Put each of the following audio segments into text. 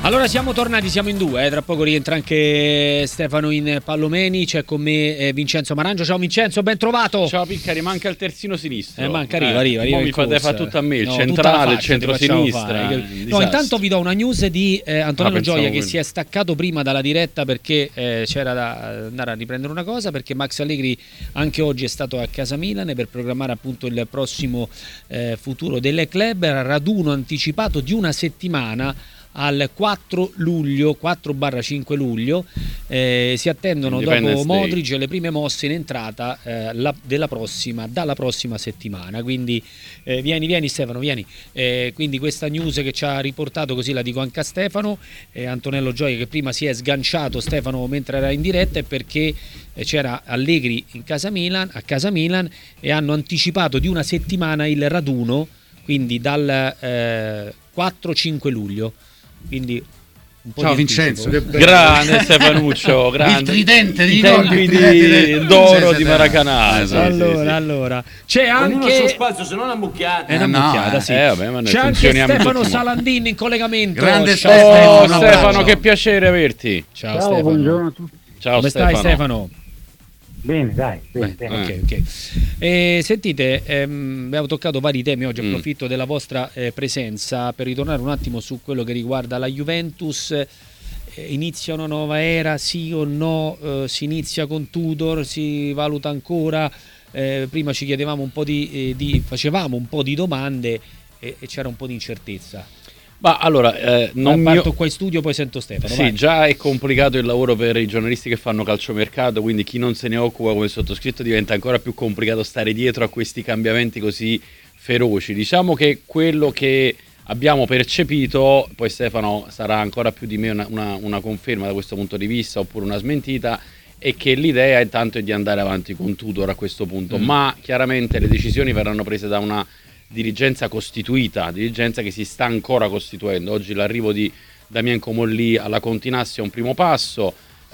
Allora siamo tornati, siamo in due, tra poco rientra anche Stefano in Pallomeni, c'è con me Vincenzo Marangio. Ciao Vincenzo, ben trovato. Ciao Piccari, manca il terzino sinistro. Manca, arriva mi fate fare tutto a me, il centrale, il centro-sinistra. No, intanto vi do una news di Antonello Gioia che si è staccato prima dalla diretta perché c'era da andare a riprendere una cosa, perché Max Allegri anche oggi è stato a casa Milan per programmare appunto il prossimo futuro del club, raduno anticipato di una settimana al 4 luglio, 4/5 luglio, si attendono dopo Modric le prime mosse in entrata dalla prossima settimana. Quindi vieni Stefano, vieni. Quindi questa news che ci ha riportato, così la dico anche a Stefano, Antonello Gioia, che prima si è sganciato Stefano mentre era in diretta, è perché c'era Allegri a casa Milan e hanno anticipato di una settimana il raduno, quindi dal 4-5 luglio. Quindi un po' ciao Vincenzo, grande Stefanuccio, grande. Il tridente di tempi d'oro di Maracanã. Allora c'è anche il suo spazio, se non ammucchiate. È una mucchiata, sì. Vabbè, c'è anche Stefano Salandini in collegamento. Grande Stefano, che piacere averti. Ciao Stefano. Buongiorno a tutti. Ciao, come Stefano. stai Stefano? Bene, dai. Bene. Ok. Sentite, abbiamo toccato vari temi oggi, approfitto della vostra presenza per ritornare un attimo su quello che riguarda la Juventus. Inizia una nuova era, sì o no? Si inizia con Tudor, si valuta ancora? Prima ci chiedevamo un po' facevamo un po' di domande e c'era un po' di incertezza. Ma allora, parto qua in studio, poi sento Stefano. Sì, vai. Già è complicato il lavoro per i giornalisti che fanno calciomercato, quindi chi non se ne occupa come sottoscritto diventa ancora più complicato stare dietro a questi cambiamenti così feroci. Diciamo che quello che abbiamo percepito, poi Stefano sarà ancora più di me una conferma da questo punto di vista oppure una smentita, è che l'idea intanto è di andare avanti con Tudor a questo punto, ma chiaramente le decisioni verranno prese da una dirigenza costituita, dirigenza che si sta ancora costituendo. Oggi l'arrivo di Damien Comolli alla Continassi è un primo passo,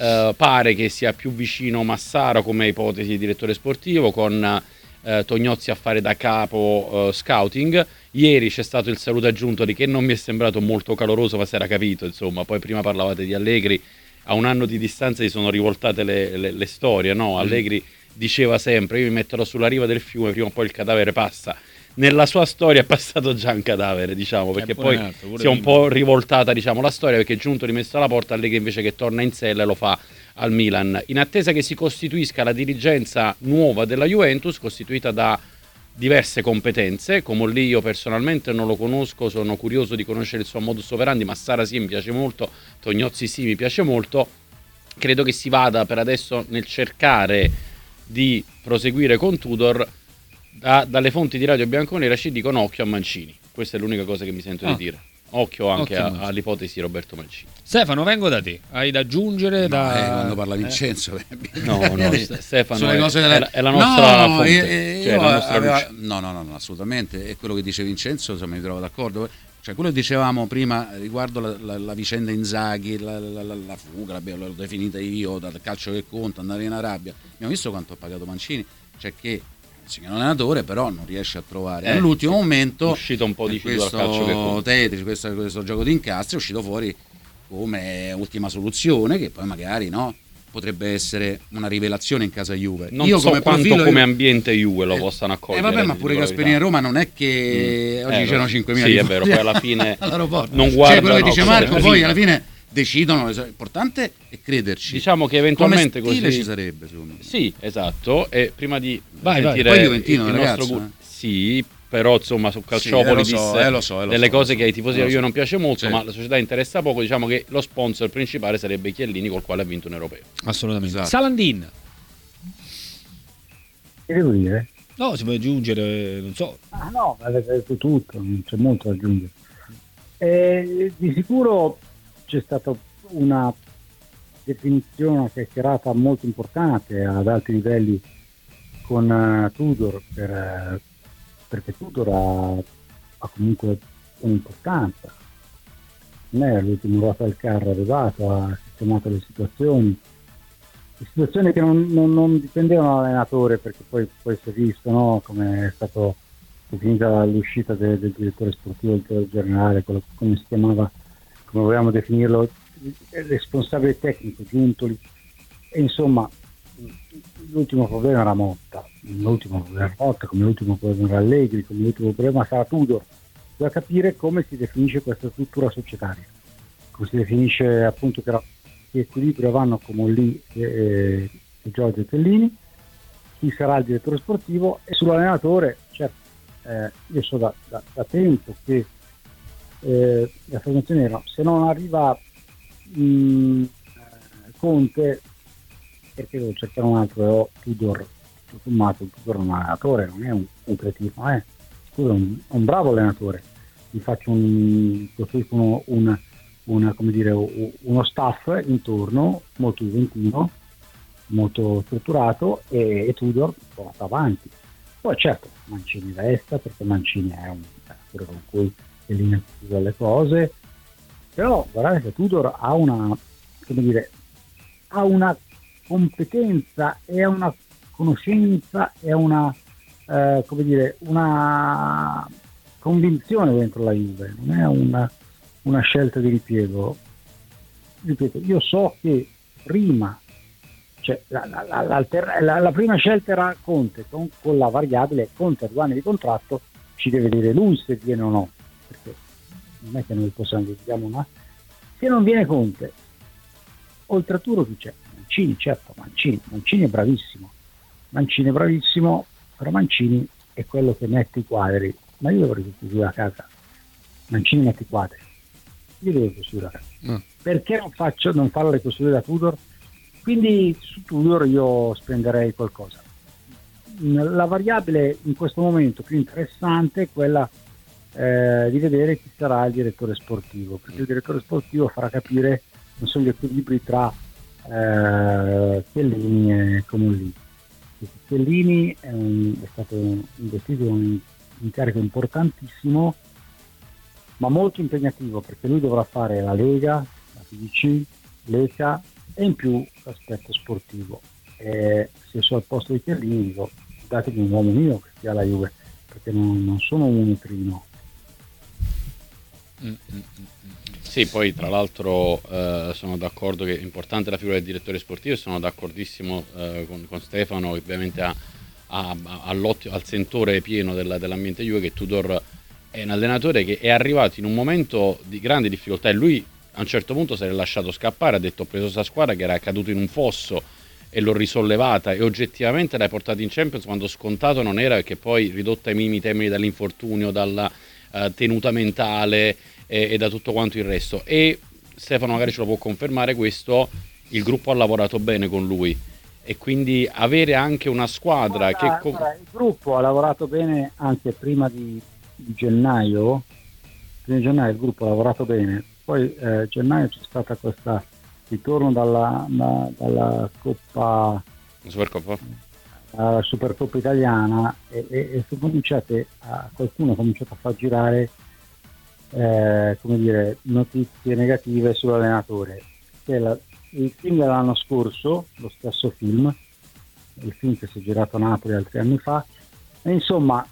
pare che sia più vicino Massaro come ipotesi di direttore sportivo, con Tognozzi a fare da capo scouting. Ieri c'è stato il saluto aggiunto che non mi è sembrato molto caloroso, ma si era capito, insomma. Poi prima parlavate di Allegri, a un anno di distanza si sono rivoltate le storie, no? Allegri diceva sempre: io mi metterò sulla riva del fiume, prima o poi il cadavere passa. Nella sua storia è passato già un cadavere, diciamo, perché poi si è un po' rivoltata, diciamo, la storia, perché Giunto rimesso alla porta, Allegri invece che torna in sella lo fa al Milan. In attesa che si costituisca la dirigenza nuova della Juventus, costituita da diverse competenze, come lì io personalmente non lo conosco, sono curioso di conoscere il suo modus operandi, ma Sara sì, mi piace molto, Tognozzi sì, mi piace molto. Credo che si vada per adesso nel cercare di proseguire con Tudor. Dalle fonti di Radio Bianconera ci dicono occhio a Mancini. Questa è l'unica cosa che mi sento di dire. Occhio anche all'ipotesi di Roberto Mancini. Stefano, vengo da te. Hai da aggiungere? Quando parla Vincenzo. No, Stefano è la nostra fonte. No, assolutamente. È quello che dice Vincenzo, insomma, mi trovo d'accordo. Cioè, quello che dicevamo prima riguardo la vicenda Inzaghi, la fuga, l'ho definita io, dal calcio che conta, andare in Arabia. Abbiamo visto quanto ha pagato Mancini, cioè che è un allenatore, però non riesce a trovare all'ultimo momento. È uscito un po' di questo calcio che conta. Questo gioco di incastri è uscito fuori come ultima soluzione, che poi magari potrebbe essere una rivelazione in casa Juve. Non so come quanto come ambiente Juve lo possano accogliere. Vabbè, ma pure Gasperini a Roma non è che oggi c'erano 5.000. Sì, è vero, poi alla fine non guardano. Cioè, quello che dice Marco, poi alla fine decidono. L'importante è crederci. Diciamo che eventualmente come stile così ci sarebbe, secondo me. Sì, esatto. E prima di sentire poi Juventino, il nostro sì, però insomma su Calciopoli lo so, delle cose che ai tifosi della Juve non piace molto, ma la società interessa poco. Diciamo che lo sponsor principale sarebbe Chiellini, col quale ha vinto un europeo. Assolutamente. Esatto. Salandin, che devo dire? No, si può aggiungere, non so. No, avete detto tutto, non c'è molto da aggiungere. Di sicuro c'è stata una definizione, una chiacchierata molto importante ad alti livelli con Tudor, perché Tudor ha comunque un'importanza. Non è l'ultimo ruota del carro arrivato, ha sistemato le situazioni che non dipendevano dall'allenatore, perché poi si è visto come è stato definita l'uscita del direttore sportivo, del direttore generale, come si chiamava come vogliamo definirlo, responsabile tecnico Giuntoli, e insomma l'ultimo problema era Motta, come l'ultimo problema era Allegri, come l'ultimo problema sarà Tudor. Bisogna capire come si definisce questa struttura societaria, come si definisce appunto che equilibrio vanno come lì e Giorgio Tellini, chi sarà il direttore sportivo, e sull'allenatore, certo, io so da tempo che la formazione era, se non arriva Conte, perché devo cercare un altro. Tudor, tutto sommato, Tudor è un allenatore, non è un cretino, Tudor è un bravo allenatore, gli faccio costruiscono come dire, uno staff intorno molto juventino, molto strutturato, e Tudor porta avanti. Poi certo Mancini resta, perché Mancini è un allenatore con cui linea le cose, però guardate che Tudor ha una competenza e una conoscenza e una una convinzione dentro la Juve, non è una scelta di ripiego. Ripeto, io so che prima, cioè la prima scelta era Conte, con la variabile Conte a 2 anni di contratto, ci deve dire lui se viene o no, perché non è che noi possiamo dire, ma se non viene Conte, oltre a Tudor chi c'è? Mancini, certo, Mancini è bravissimo, però Mancini è quello che mette i quadri, ma io dovrei costruire a casa. Mancini mette i quadri, io devo costruire a casa. Perché non farlo ricostruire da Tudor? Quindi su Tudor io spenderei qualcosa. La variabile in questo momento più interessante è quella di vedere chi sarà il direttore sportivo, perché il direttore sportivo farà capire non sono gli equilibri tra Chiellini e Comolli. Chiellini è stato investito in un incarico importantissimo, ma molto impegnativo, perché lui dovrà fare la Lega, la PDC, l'ECA e in più l'aspetto sportivo. Se sono al posto di Chiellini dico, datemi un uomo mio che sia la Juve, perché non sono un utrino. Sì, poi tra l'altro sono d'accordo che è importante la figura del direttore sportivo, e sono d'accordissimo con Stefano, ovviamente al sentore pieno dell'ambiente Juve, che Tudor è un allenatore che è arrivato in un momento di grande difficoltà, e lui a un certo punto si è lasciato scappare, ha detto: ho preso questa squadra che era caduto in un fosso e l'ho risollevata, e oggettivamente l'hai portata in Champions quando scontato non era, perché poi ridotta ai minimi termini dall'infortunio, dalla tenuta mentale e da tutto quanto il resto. E Stefano magari ce lo può confermare questo, il gruppo ha lavorato bene con lui, e quindi avere anche una squadra il gruppo ha lavorato bene anche prima di gennaio. Prima di gennaio il gruppo ha lavorato bene, poi gennaio c'è stata questa ritorno dalla Coppa, la Supercoppa italiana, e qualcuno ha cominciato a far girare notizie negative sull'allenatore. Il film dell'anno scorso, lo stesso film, il film che si è girato a Napoli altri anni fa, e insomma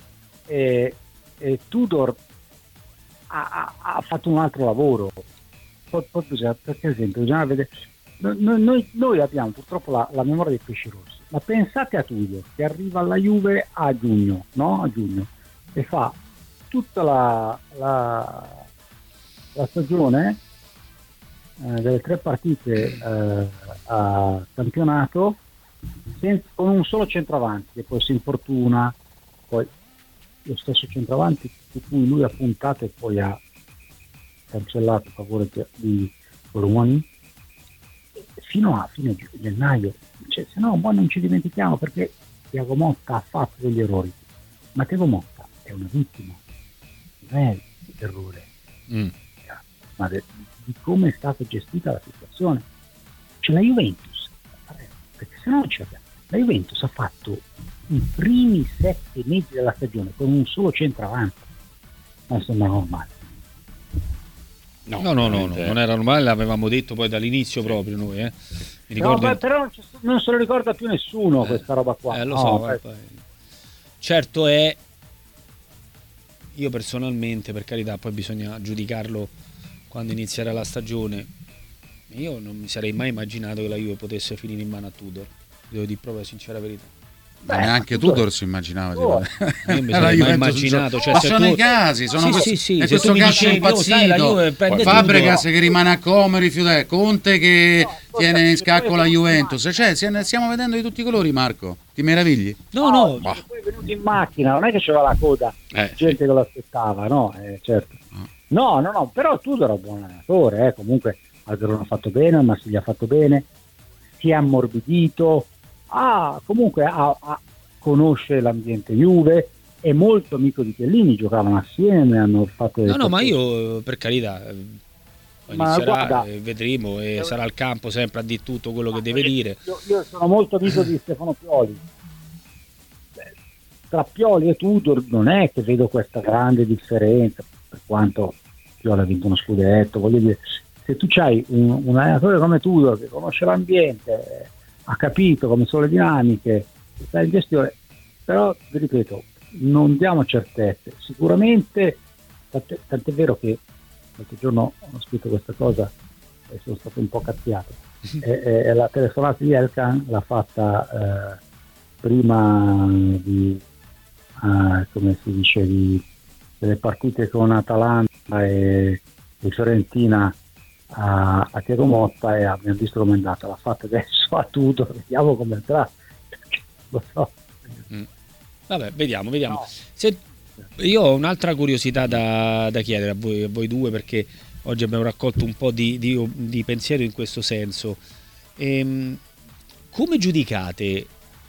Tudor ha fatto un altro lavoro. Per esempio bisogna vedere, noi abbiamo purtroppo la memoria dei pesci rossi, ma pensate a Tudor che arriva alla Juve a giugno, e fa tutta la stagione delle 3 partite a campionato con un solo centravanti, che poi si infortuna, poi lo stesso centravanti su cui lui ha puntato e poi ha cancellato a favore di Colomoni fino a fine gennaio. Se no poi non ci dimentichiamo, perché Thiago Motta ha fatto degli errori, ma Thiago Motta è una vittima, non è l'errore, ma di come è stata gestita la situazione. C'è la Juventus, perché se no non ce l'abbiamo. La Juventus ha fatto i primi 7 mesi della stagione con un solo centravanti, ma sembra normale. No, non era normale, l'avevamo detto poi dall'inizio proprio noi. Mi ricordo però non se lo ricorda più nessuno questa roba qua. Lo so, poi. Certo io personalmente, per carità, poi bisogna giudicarlo quando inizierà la stagione. Io non mi sarei mai immaginato che la Juve potesse finire in mano a Tudor, devo dire proprio la sincera verità. Ma neanche Tudor si immaginava io mi sarei mai immaginato, cioè, sono i casi, sono sì, e questo calcio è impazzito. Fabregas che rimane a Como, rifiuta Conte che tiene in scacco la Juventus, cioè stiamo vedendo di tutti i colori. Marco, ti meravigli? No. Poi è venuto in macchina, non è che c'era la coda, gente che lo aspettava, no? Certo. No, però Tudor è un buon allenatore, comunque al Verona ha fatto bene, ma si gli ha fatto bene, si è ammorbidito. Comunque conosce l'ambiente Juve, è molto amico di Chiellini, giocavano assieme, hanno fatto ma io per carità inizierà, vedremo, e sarà al campo sempre a dire tutto quello che deve dire. Io sono molto amico di Stefano Pioli. Tra Pioli e Tudor non è che vedo questa grande differenza, per quanto Pioli ha vinto uno scudetto, voglio dire, se tu c'hai un allenatore come Tudor che conosce l'ambiente, ha capito come sono le dinamiche, sta in gestione, però vi ripeto, non diamo certezze. Sicuramente, tant'è vero che l'altro giorno ho scritto questa cosa e sono stato un po' cazziato. La telefonata di Elkan l'ha fatta prima di come si dice delle partite con Atalanta e Fiorentina a Thiago Motta, e abbiamo visto come è andata. L'ha fatta adesso a tutto, vediamo come andrà, lo so. Vabbè, vediamo. No. Io ho un'altra curiosità da chiedere a voi due, perché oggi abbiamo raccolto un po' di pensiero in questo senso. Come giudicate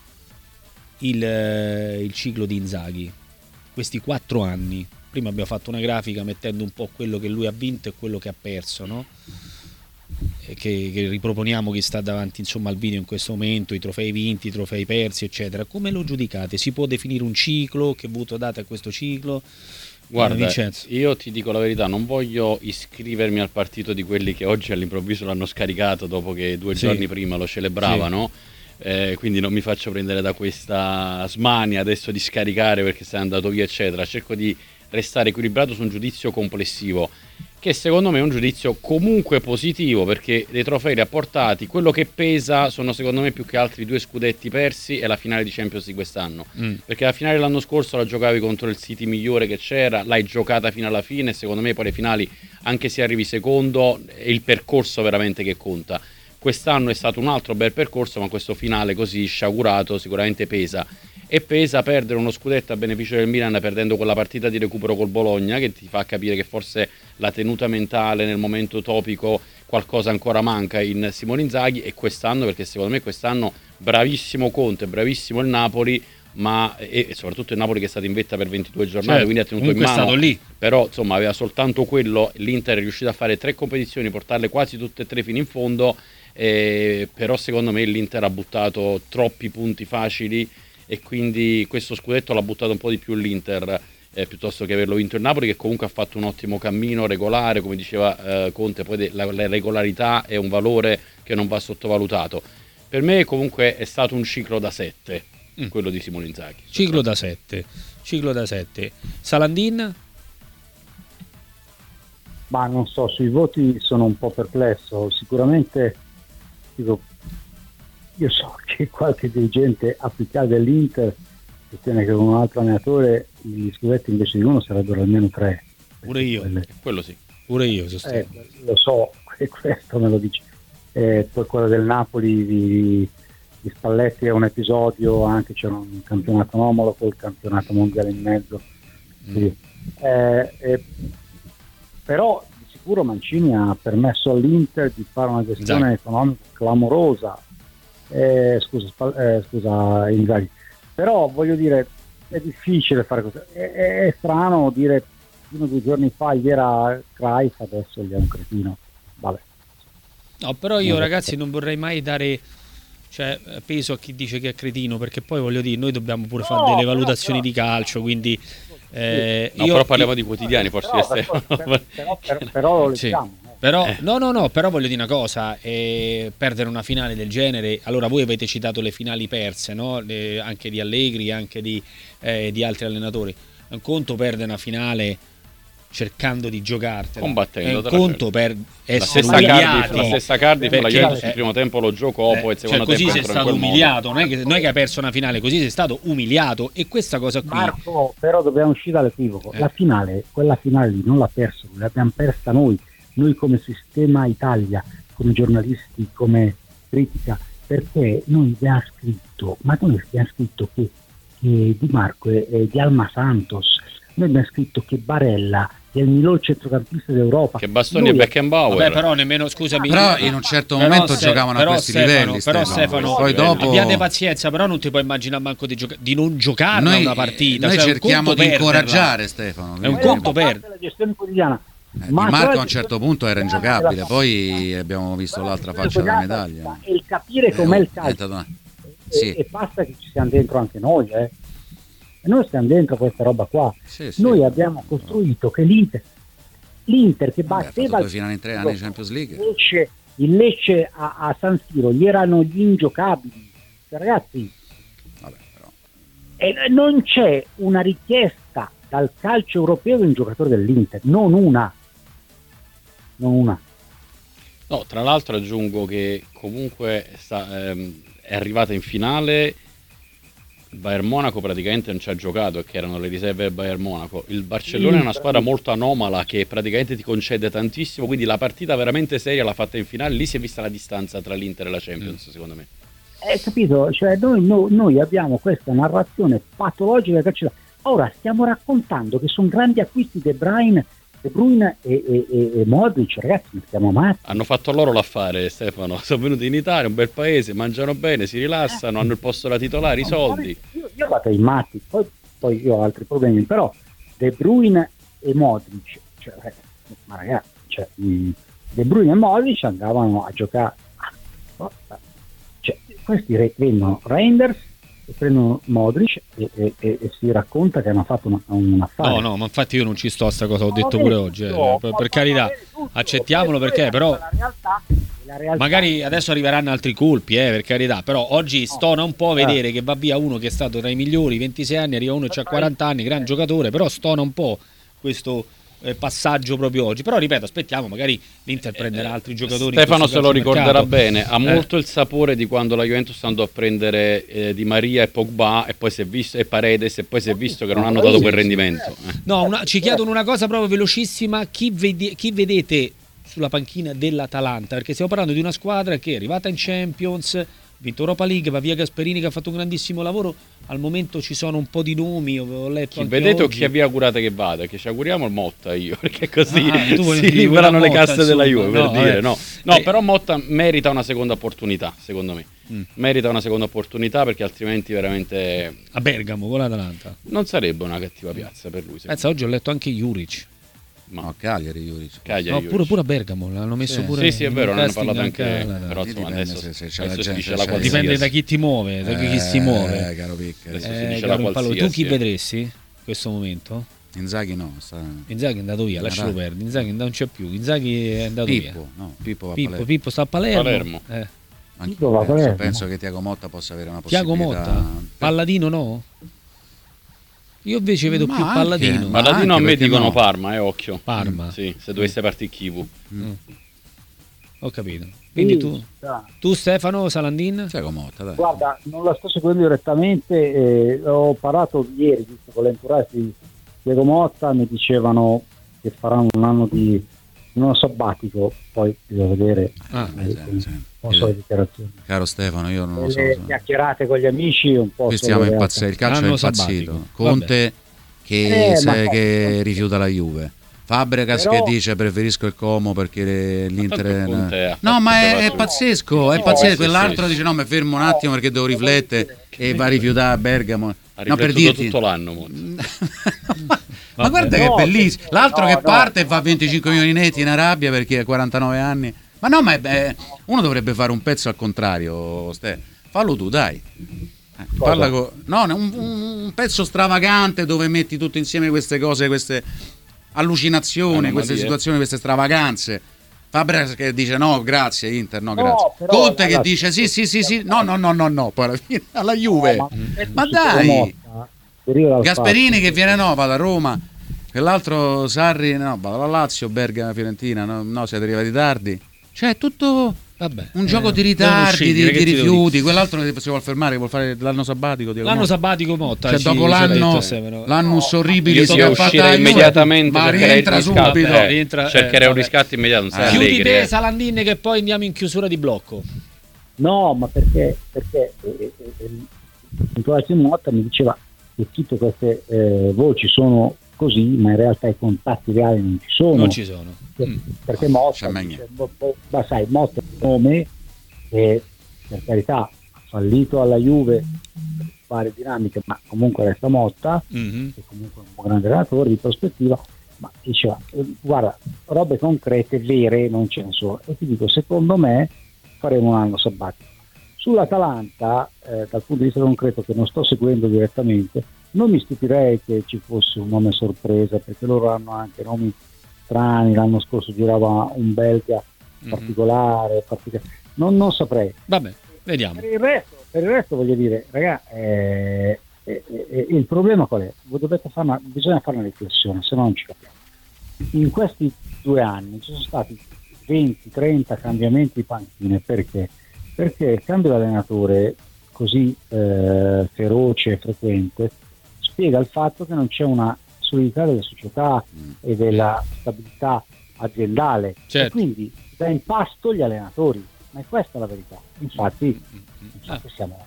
il ciclo di Inzaghi, questi 4 anni? Prima abbiamo fatto una grafica mettendo un po' quello che lui ha vinto e quello che ha perso, no? Che riproponiamo chi sta davanti, insomma, al video in questo momento, i trofei vinti, i trofei persi, eccetera. Come lo giudicate? Si può definire un ciclo? Che voto date a questo ciclo? Guarda, Vincenzo, io ti dico la verità, non voglio iscrivermi al partito di quelli che oggi all'improvviso l'hanno scaricato dopo che 2 giorni prima lo celebravano. Quindi non mi faccio prendere da questa smania adesso di scaricare perché sei andato via, eccetera. Cerco di restare equilibrato su un giudizio complessivo, che secondo me è un giudizio comunque positivo, perché dei trofei li ha portati. Quello che pesa sono secondo me più che altri 2 scudetti persi e la finale di Champions di quest'anno, perché la finale dell'anno scorso la giocavi contro il City migliore che c'era, l'hai giocata fino alla fine, e secondo me poi le finali, anche se arrivi secondo, è il percorso veramente che conta. Quest'anno è stato un altro bel percorso, ma questo finale così sciagurato sicuramente pesa. E pesa perdere uno scudetto a beneficio del Milan, perdendo quella partita di recupero col Bologna, che ti fa capire che forse la tenuta mentale nel momento utopico qualcosa ancora manca in Simone Inzaghi. E quest'anno, perché secondo me quest'anno bravissimo Conte, bravissimo il Napoli, ma e soprattutto il Napoli che è stato in vetta per 22 giornate, quindi ha tenuto in mano, è stato lì. Però insomma aveva soltanto quello. L'Inter è riuscito a fare 3 competizioni, portarle quasi tutte e 3 fino in fondo, però secondo me l'Inter ha buttato troppi punti facili, e quindi questo scudetto l'ha buttato un po' di più l'Inter, piuttosto che averlo vinto il Napoli, che comunque ha fatto un ottimo cammino regolare, come diceva Conte. Poi la regolarità è un valore che non va sottovalutato. Per me comunque è stato un ciclo da 7, quello di Simone Inzaghi. Ciclo da 7. Salandin? Ma non so, sui voti sono un po' perplesso. Sicuramente dico, io so che qualche dirigente apicale dell'Inter sostiene che con un altro allenatore gli scudetti invece di uno sarebbero almeno 3. Pure io. Quello sì. Pure io sostengo. Lo so, e questo me lo dice. Poi quello del Napoli di Spalletti è un episodio, anche c'era un campionato omologo, il campionato mondiale in mezzo. Sì. Però di sicuro Mancini ha permesso all'Inter di fare una gestione economica clamorosa. Scusa Inzaghi, però voglio dire, è difficile fare così. È strano dire 1 o 2 giorni fa gli era Cruyff, adesso gli è un cretino. Vabbè. No, però io ragazzi non vorrei mai dare peso a chi dice che è cretino, perché poi voglio dire, noi dobbiamo pure fare delle valutazioni di calcio, quindi però parliamo di quotidiani, forse però lo leggiamo. Però però voglio dire una cosa, perdere una finale del genere. Allora, voi avete citato le finali perse, no? Anche di Allegri, anche di altri allenatori. Un conto perde una finale cercando di giocartela. Combattendo. È un conto per essere la umiliati. stessa Cardiff, la Juventus il primo tempo lo giocò, poi il secondo così tempo sei stato umiliato, non è che hai perso una finale, così sei stato umiliato, e questa cosa qui... Marco, però dobbiamo uscire dall'equivoco. La finale, quella finale lì non l'ha persa, l'abbiamo persa noi come Sistema Italia, come giornalisti, come critica, perché noi abbiamo scritto che Di Marco è di Alma Santos, noi abbiamo scritto che Barella è il miglior centrocampista d'Europa, che Bastoni e Beckenbauer. Vabbè, però nemmeno, scusami, però in un certo momento giocavano a questi livelli. Però Stefano, poi dopo abbiate pazienza, però non ti puoi immaginare manco di non giocarla una partita. Noi cioè, cerchiamo di incoraggiare Stefano. È un conto per la gestione quotidiana. Di Marco a un certo punto era ingiocabile, poi abbiamo visto l'altra faccia della medaglia. E il capire com'è il calcio. Sì. E basta che ci siamo dentro anche noi, E noi stiamo dentro questa roba qua. Sì. Noi abbiamo costruito che l'Inter che batteva due finali in 3 anni di Champions League. Il Lecce a San Siro gli erano gli ingiocabili, ragazzi. Vabbè, però. E non c'è una richiesta dal calcio europeo di un giocatore dell'Inter, non una. No, tra l'altro aggiungo che comunque è arrivata in finale. Il Bayern Monaco praticamente non ci ha giocato, che erano le riserve del Bayern Monaco. Il Barcellona è una squadra molto anomala che praticamente ti concede tantissimo, quindi la partita veramente seria l'ha fatta in finale. Lì si è vista la distanza tra l'Inter e la Champions, secondo me. Capito? Cioè noi abbiamo questa narrazione patologica che ora stiamo raccontando che sono grandi acquisti De Bruyne e Modric, ragazzi, non stiamo matti. Hanno fatto loro l'affare, Stefano. Sono venuti in Italia, un bel paese, mangiano bene, si rilassano, hanno il posto da titolare, i soldi. Io vado ai matti, poi io ho altri problemi, però De Bruyne e Modric, ma ragazzi, De Bruyne e Modric andavano a giocare, questi prendono Reinders e prendono Modric e si racconta che hanno fatto un affare. No, ma infatti io non ci sto a sta cosa, ho detto pure oggi, per carità, accettiamolo, perché però la realtà, magari adesso arriveranno altri colpi, per carità, però oggi stona un po' vedere che va via uno che è stato tra i migliori, 26 anni, arriva uno che ha 40 anni, gran giocatore, però stona un po' questo passaggio proprio oggi. Però ripeto, aspettiamo, magari l'Inter prenderà altri giocatori. Stefano se lo ricorderà bene, ha molto il sapore di quando la Juventus andò a prendere Di Maria e Pogba e poi si è visto, e Paredes, e poi si è visto che non hanno dato quel rendimento. No, ci chiedono una cosa proprio velocissima: chi vedete sulla panchina dell'Atalanta? Perché stiamo parlando di una squadra che è arrivata in Champions, vinto Europa League, va via Gasperini che ha fatto un grandissimo lavoro. Al momento ci sono un po' di nomi, ho letto chi vedete oggi. O chi vi augurate che vada? Che ci auguriamo il Motta, io, perché così si liberano le casse della Juve, per dire. No, però Motta merita una seconda opportunità, secondo me. Merita una seconda opportunità, perché altrimenti veramente a Bergamo con l'Atalanta non sarebbe una cattiva piazza per lui. Pensa, oggi ho letto anche Juric. No, Cagliari, Juric. No, pure a Bergamo l'hanno messo pure. Sì, è vero, ne hanno parlato anche. Però insomma, adesso si dice la qualsiasi. Dipende da chi ti muove, da chi si muove. Caro Picca. Adesso si dice la qualsiasi. Tu chi vedresti in questo momento? Inzaghi no. Inzaghi è andato via, lascialo perdere. Inzaghi non c'è più. Inzaghi è andato via. Pippo sta a Palermo. Penso che Thiago Motta possa avere una possibilità. Thiago Motta? Palladino no? Io invece vedo più Palladino. Palladino a me dicono Parma, occhio. Parma. Sì, se dovesse partire Chivu. Ho capito. Quindi tu Stefano Salandin? Thiago Motta, dai. Guarda, non la sto seguendo direttamente, ho parlato ieri visto con l'entourage di Thiago Motta, mi dicevano che faranno un anno di sabbatico, poi bisogna vedere. Non so le dichiarazioni. Caro Stefano, io non lo so. Chiacchierate con gli amici un po'. Qui stiamo impazzendo, il calcio è impazzito. Conte che rifiuta la Juve. Fabregas che dice preferisco il Como perché l'Inter ma è pazzesco, è pazzesco. Quell'altro dice no, mi fermo un attimo perché devo riflettere e va a rifiutare a Bergamo. No, per dirti tutto l'anno. Ma guarda che bellissimo. L'altro che parte e fa 25 milioni netti in Arabia perché ha 49 anni. Ma no, uno dovrebbe fare un pezzo al contrario, fallo tu, dai. Un pezzo stravagante dove metti tutto insieme queste cose, queste allucinazioni, queste situazioni, queste stravaganze. Fabregas che dice no, grazie Inter, no, grazie. Conte che dice sì, no, poi alla fine alla Juve. Ma dai! Gasperini che viene vado a Roma. Quell'altro Sarri, no, va alla Lazio, Bergamo, Fiorentina, no, siete arrivati tardi. Cioè, tutto un gioco di ritardi, di rifiuti. Quell'altro si vuole fermare, vuole fare l'anno sabbatico. L'anno sabbatico Motta. Cioè, dopo l'annus orribile si è uscire immediatamente, ma rientra subito. Cercherei un riscatto immediato. Chiudi te, Salandin, che poi andiamo in chiusura di blocco. No, ma perché Motta mi diceva che tutte queste voci sono così, ma in realtà i contatti reali non ci sono. Perché Motta sai, Motta è un nome che per carità ha fallito alla Juve per varie dinamiche, ma comunque resta Motta, che comunque è un grande allenatore di prospettiva, ma diceva guarda, robe concrete, vere, non ce ne sono, e ti dico, secondo me faremo un anno sabbatico. Sull'Atalanta, dal punto di vista concreto, che non sto seguendo direttamente, non mi stupirei che ci fosse un nome sorpresa, perché loro hanno anche nomi strani. L'anno scorso girava un belga particolare. Non saprei. Vabbè, vediamo. Per il resto voglio dire, raga, il problema qual è? Bisogna fare una riflessione, se no non ci capiamo. In questi 2 anni ci sono stati 20-30 cambiamenti di panchine. Perché? Perché il cambio di allenatore così feroce e frequente spiega il fatto che non c'è una solidità della società e della stabilità aziendale, certo. E quindi dà in pasto gli allenatori, ma è questa la verità. Infatti siamo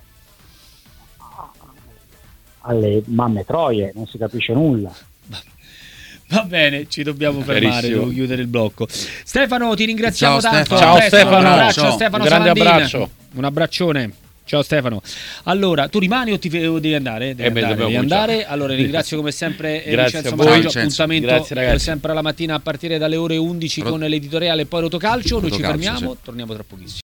alle mamme troie, non si capisce nulla. Va bene, ci dobbiamo fermare, devo chiudere il blocco. Stefano, ti ringraziamo tanto. Ciao Stefano. Un abbraccio, Stefano. Un grande abbraccio. Un abbraccione. Ciao Stefano. Allora, tu rimani o devi andare? Devi andare. Allora, ringrazio come sempre Vincenzo Maraggio. Appuntamento sempre alla mattina a partire dalle ore 11 con l'editoriale, poi Rotocalcio. Noi ci fermiamo, torniamo tra pochissimo.